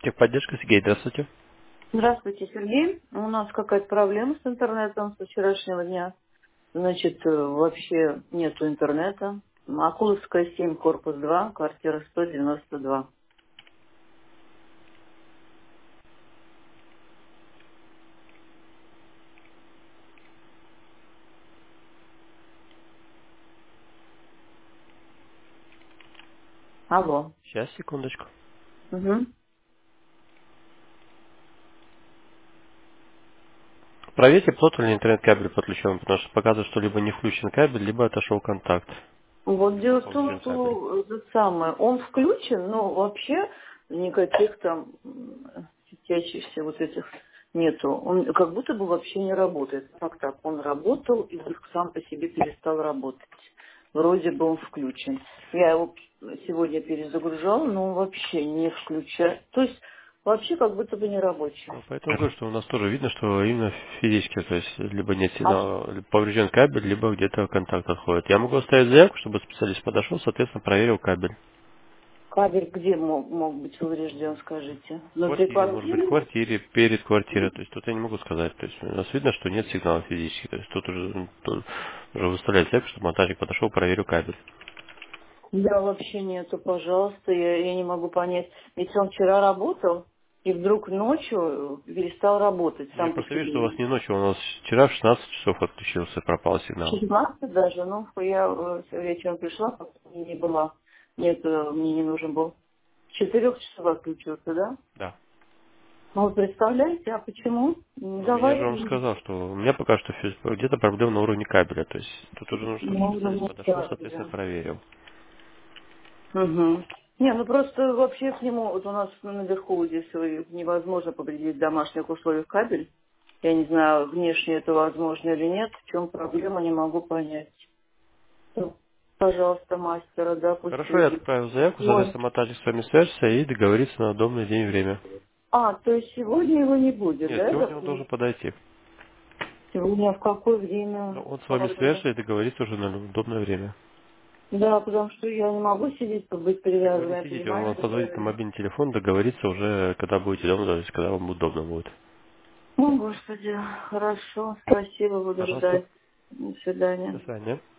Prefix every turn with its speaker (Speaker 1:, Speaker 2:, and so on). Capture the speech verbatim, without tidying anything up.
Speaker 1: Техподдержка, Сергей, здравствуйте.
Speaker 2: Здравствуйте, Сергей. У нас какая-то проблема с интернетом со вчерашнего дня. Значит, э, вообще нету интернета. Акуловская семь, корпус два, квартира сто девяносто два. Алло.
Speaker 1: Сейчас, секундочку.
Speaker 2: Угу.
Speaker 1: Проверьте, плотно ли интернет-кабель подключен, потому что показывает, что либо не включен кабель, либо отошел контакт.
Speaker 2: Вот дело в том,
Speaker 1: Поврежден кабель.
Speaker 2: что это самое, он включен, но вообще никаких там м, светящихся вот этих нету. Он как будто бы вообще не работает. Как так? Он работал и вдруг сам по себе перестал работать. Вроде бы он включен. Я его сегодня перезагружала, но он вообще не включает. То есть вообще как будто бы не рабочий.
Speaker 1: Ну, поэтому говорю, что у нас тоже видно, что именно физически, то есть либо нет
Speaker 2: А
Speaker 1: сигнала, либо поврежден кабель, либо где-то контакт отходит. Я могу оставить заявку, чтобы специалист подошел, соответственно, проверил кабель.
Speaker 2: кабель где мог, мог быть поврежден, скажите?
Speaker 1: В
Speaker 2: Внутри
Speaker 1: квартире, может быть, в
Speaker 2: квартиры?
Speaker 1: квартире, перед квартирой. То есть тут я не могу сказать. То есть у нас видно, что нет сигнала физически. То есть тут уже, ну, тут уже выставляет заявку, чтобы монтажник подошел, проверил кабель.
Speaker 2: Да, вообще нету, пожалуйста, я, я не могу понять. Ведь он вчера работал, и вдруг ночью перестал работать
Speaker 1: Я
Speaker 2: сам по
Speaker 1: просто вижу, что у вас
Speaker 2: себе.
Speaker 1: не ночью, у нас вчера в шестнадцать часов отключился, пропал сигнал.
Speaker 2: шестнадцать даже, ну, я э, вечером пришла, пока не была. Нет, э, мне не нужен был. С четырех часов отключился, да?
Speaker 1: Да.
Speaker 2: Ну, вот представляете, а почему? М,
Speaker 1: Ну, у меня же
Speaker 2: Давай,
Speaker 1: вам сказал, что у меня пока что физ- где-то проблема на уровне кабеля. То есть тут уже нужно, чтобы специалист
Speaker 2: можно
Speaker 1: подошел,
Speaker 2: так,
Speaker 1: соответственно,
Speaker 2: да.
Speaker 1: проверил.
Speaker 2: Угу. Не, ну просто вообще к нему, вот у нас наверху здесь э, невозможно повредить в домашних условиях кабель. Я не знаю, внешне это возможно или нет. В чем проблема, не могу понять. Ну, пожалуйста, мастера, да, пусть
Speaker 1: Хорошо, я
Speaker 2: приедет.
Speaker 1: отправил заявку,
Speaker 2: Ой.
Speaker 1: соответственно, монтажник с вами свяжется и договорится на удобный день и время.
Speaker 2: А, то есть сегодня его не будет,
Speaker 1: Нет,
Speaker 2: да?
Speaker 1: сегодня он
Speaker 2: допустим?
Speaker 1: должен подойти.
Speaker 2: Сегодня в какое
Speaker 1: Но
Speaker 2: время?
Speaker 1: он с вами
Speaker 2: Правда?
Speaker 1: свяжется и договорится уже на удобное время.
Speaker 2: Да, потому что я не могу сидеть, быть
Speaker 1: Так вы не
Speaker 2: привязанной,
Speaker 1: сидите, он вам
Speaker 2: понимаете?
Speaker 1: позвонит на
Speaker 2: правильно?
Speaker 1: мобильный телефон, договорится уже, когда будете дома, то есть когда вам удобно будет.
Speaker 2: О, Господи, хорошо, спасибо, буду
Speaker 1: Пожалуйста.
Speaker 2: ждать. До свидания.
Speaker 1: До свидания.